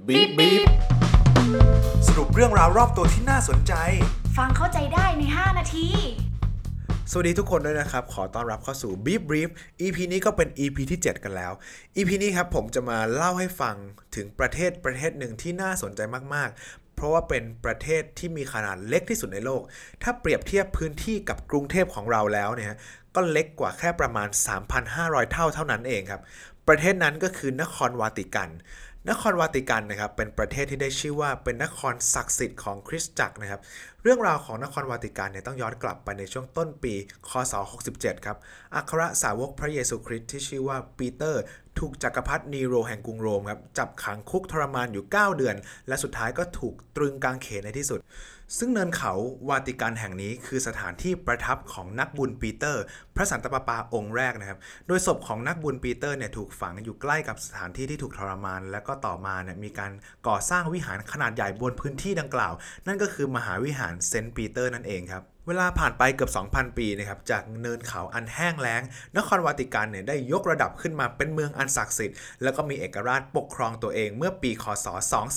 บีบสรุปเรื่องราวรอบตัวที่น่าสนใจฟังเข้าใจได้ใน5 นาทีสวัสดีทุกคนด้วยนะครับขอต้อนรับเข้าสู่ Beep Brief EP นี้ก็เป็น EP ที่7กันแล้ว EP นี้ครับผมจะมาเล่าให้ฟังถึงประเทศหนึ่งที่น่าสนใจมากๆเพราะว่าเป็นประเทศที่มีขนาดเล็กที่สุดในโลกถ้าเปรียบเทียบพื้นที่กับกรุงเทพของเราแล้วเนี่ยก็เล็กกว่าแค่ประมาณ 3,500 เท่านั้นเองครับประเทศนั้นก็คือนครวาติกันนครวาติกันนะครับเป็นประเทศที่ได้ชื่อว่าเป็นนครศักดิ์สิทธิ์ของคริสตจักรนะครับเรื่องราวของนครวาติกันเนี่ยต้องย้อนกลับไปในช่วงต้นปีคศ67ครับอัครสาวกพระเยซูคริสต์ที่ชื่อว่าปีเตอร์ถูกจักรพรรดินีโรแห่งกรุงโรมครับจับขังคุกทรมานอยู่9 เดือนและสุดท้ายก็ถูกตรึงกางเขนในที่สุดซึ่งเนินเขาวาติกันแห่งนี้คือสถานที่ประทับของนักบุญปีเตอร์พระสันตะปาปาองค์แรกนะครับโดยศพของนักบุญปีเตอร์เนี่ยถูกฝังอยู่ใกล้กับสถานที่ที่ถูกทรมานและก็ต่อมาเนี่ยมีการก่อสร้างวิหารขนาดใหญ่บนพื้นที่ดังกล่าวนั่นก็คือมหาวิหารเซนต์ปีเตอร์นั่นเองครับเวลาผ่านไปเกือบ 2,000 ปีนะครับจากเนินเขาอันแห้งแล้งนครวาติกันเนี่ยได้ยกระดับขึ้นมาเป็นเมืองอันศักดิ์สิทธิ์แล้วก็มีเอกราชปกครองตัวเองเมื่อปีคศ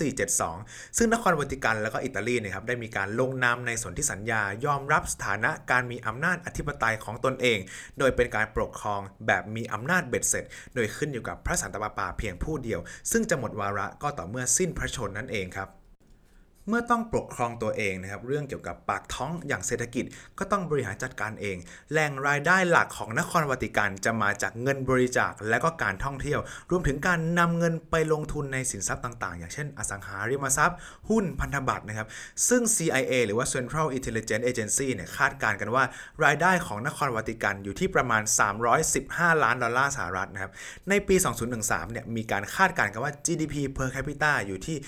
2472ซึ่งนครวาติกันแล้วก็อิตาลีนะครับได้มีการลงนามในสนธิสัญญายอมรับสถานะการมีอำนาจอธิปไตยของตนเองโดยเป็นการปกครองแบบมีอำนาจเบ็ดเสร็จโดยขึ้นอยู่กับพระสันตะปาปาเพียงผู้เดียวซึ่งจะหมดวาระก็ต่อเมื่อสิ้นพระชนม์นั่นเองครับเมื่อต้องปกครองตัวเองนะครับเรื่องเกี่ยวกับปากท้องอย่างเศรษฐกิจก็ต้องบริหารจัดการเองแหล่งรายได้หลักของนครวาติกันจะมาจากเงินบริจาคและก็การท่องเที่ยวรวมถึงการนำเงินไปลงทุนในสินทรัพย์ต่างๆอย่างเช่นอสังหาริมทรัพย์หุ้นพันธบัตรนะครับซึ่ง CIA หรือว่า Central Intelligence Agency เนี่ยคาดการณ์กันว่ารายได้ของนครวาติกันอยู่ที่ประมาณ$315 ล้านนะครับในปี2013เนี่ยมีการคาดการณ์กันว่า GDP per capita อยู่ที่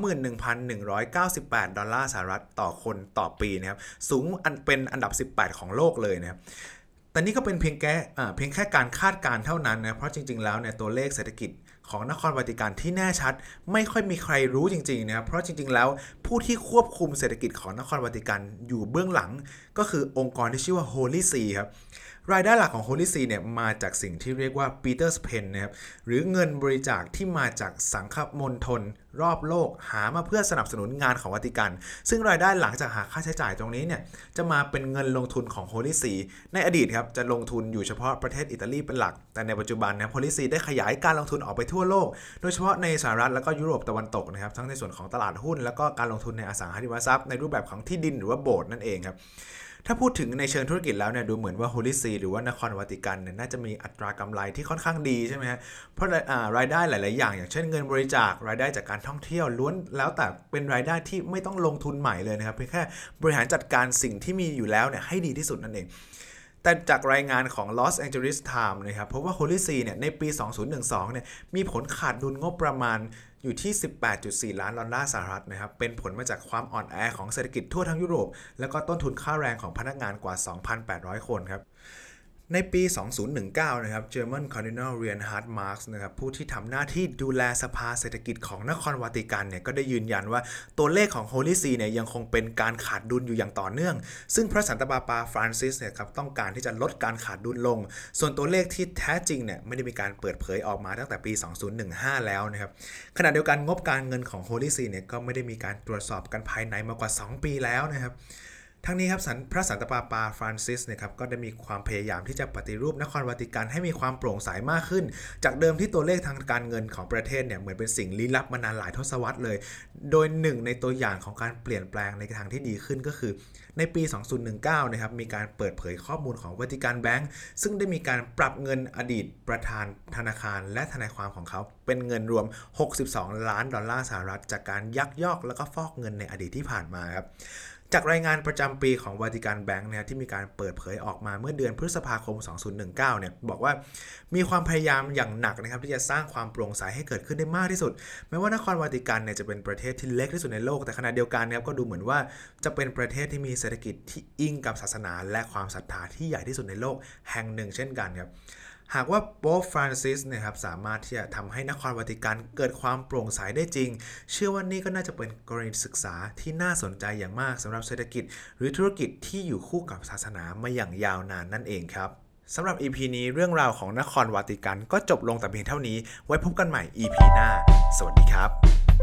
$21,198 ต่อคนต่อปีนะครับสูงเป็นอันดับ18ของโลกเลยนะครับแต่นี่ก็เป็นเพียงแค่การคาดการณ์เท่านั้นนะเพราะจริงๆแล้วเนี่ยตัวเลขเศรษฐกิจของนครวาติกันที่แน่ชัดไม่ค่อยมีใครรู้จริงๆนะครับเพราะจริงๆแล้วผู้ที่ควบคุมเศรษฐกิจของนครวาติกันอยู่เบื้องหลังก็คือองค์กรที่ชื่อว่า Holy See ครับรายได้หลักของ Holy See เนี่ยมาจากสิ่งที่เรียกว่า Peter's Pen นะครับหรือเงินบริจาคที่มาจากสังคมณฑลรอบโลกหามาเพื่อสนับสนุนงานของวาติกันซึ่งรายได้หลังจากหักค่าใช้จ่ายตรงนี้เนี่ยจะมาเป็นเงินลงทุนของ Holy See ในอดีตครับจะลงทุนอยู่เฉพาะประเทศอิตาลีเป็นหลักแต่ในปัจจุบันนะ Holy See ได้ขยายการลงทุนออกไปทั่วโลกโดยเฉพาะในสหรัฐและก็ยุโรปตะวันตกนะครับทั้งในส่วนของตลาดหุ้นแล้วก็การลงทุนในอสังหาริมทรัพย์ในรูปแบบของที่ดินหรือว่าโบสถ์นั่นเองครับถ้าพูดถึงในเชิงธุรกิจแล้วเนี่ยดูเหมือนว่า Holy See หรือว่านครวาติกันเนี่ยน่าจะมีอัตรากำไรที่ค่อนข้างดีใช่ไหมฮะเพราะรายได้หลายๆอย่างเช่นเงินบริจาครายได้จากการท่องเที่ยวล้วนแล้วแต่เป็นรายได้ที่ไม่ต้องลงทุนใหม่เลยนะครับเพียงแค่บริหารจัดการสิ่งที่มีอยู่แล้วเนี่ยให้ดีที่สุดนั่นเองแต่จากรายงานของ Los Angeles Times นะครับพบว่า Holy See เนี่ยในปี2012เนี่ยมีผลขาดดุลงบประมาณอยู่ที่$18.4 ล้านนะครับเป็นผลมาจากความอ่อนแอของเศรษฐกิจทั่วทั้งยุโรปแล้วก็ต้นทุนค่าแรงของพนักงานกว่า 2,800 คนครับในปี2019นะครับ German Cardinal Reinhard Marx นะครับผู้ที่ทำหน้าที่ดูแลสภาเศรษฐกิจของนครวาติกันเนี่ยก็ได้ยืนยันว่าตัวเลขของ Holy See เนี่ยยังคงเป็นการขาดดุลอยู่อย่างต่อเนื่องซึ่งพระสันตะปาปาฟรานซิสเนี่ยครับต้องการที่จะลดการขาดดุลลงส่วนตัวเลขที่แท้จริงเนี่ยไม่ได้มีการเปิดเผยออกมาตั้งแต่ปี2015แล้วนะครับขณะเดียวกันงบการเงินของ Holy See เนี่ยก็ไม่ได้มีการตรวจสอบกันภายในมากว่า2 ปีแล้วนะครับทั้งนี้ครับพระสันตะปาปาฟรานซิสเนี่ยครับก็ได้มีความพยายามที่จะปฏิรูปนครวาติกันให้มีความโปร่งใสมากขึ้นจากเดิมที่ตัวเลขทางการเงินของประเทศเนี่ยเหมือนเป็นสิ่งลี้ลับมานานหลายทศวรรษเลยโดยหนึ่งในตัวอย่างของการเปลี่ยนแปลงในทางที่ดีขึ้นก็คือในปี2019นะครับมีการเปิดเผยข้อมูลของวาติกันแบงก์ซึ่งได้มีการปรับเงินอดีตประธานธนาคารและทนายความของเขาเป็นเงินรวม$62 ล้านจากการยักยอกแล้วก็ฟอกเงินในอดีตที่ผ่านมาครับจากรายงานประจำปีของวาติกันแบงก์เนี่ยที่มีการเปิดเผยออกมาเมื่อเดือนพฤษภาคม2019เนี่ยบอกว่ามีความพยายามอย่างหนักนะครับที่จะสร้างความโปร่งใสให้เกิดขึ้นได้มากที่สุดแม้ว่านครวาติกันเนี่ยจะเป็นประเทศที่เล็กที่สุดในโลกแต่ขณะเดียวกันนะครับก็ดูเหมือนว่าจะเป็นประเทศที่มีเศรษฐกิจที่อิงกับศาสนาและความศรัทธาที่ใหญ่ที่สุดในโลกแห่งหนึ่งเช่นกันครับ หากว่าโป๊ปฟรานซิสนะครับสามารถที่จะทำให้นครวาติกันเกิดความโปร่งใสได้จริงเชื่อว่านี่ก็น่าจะเป็นกรณีศึกษาที่น่าสนใจอย่างมากสำหรับเศรษฐกิจหรือธุรกิจที่อยู่คู่กับศาสนามาอย่างยาวนานนั่นเองครับสำหรับ EP นี้เรื่องราวของนครวาติกันก็จบลงแต่เพียงเท่านี้ไว้พบกันใหม่ EP หน้าสวัสดีครับ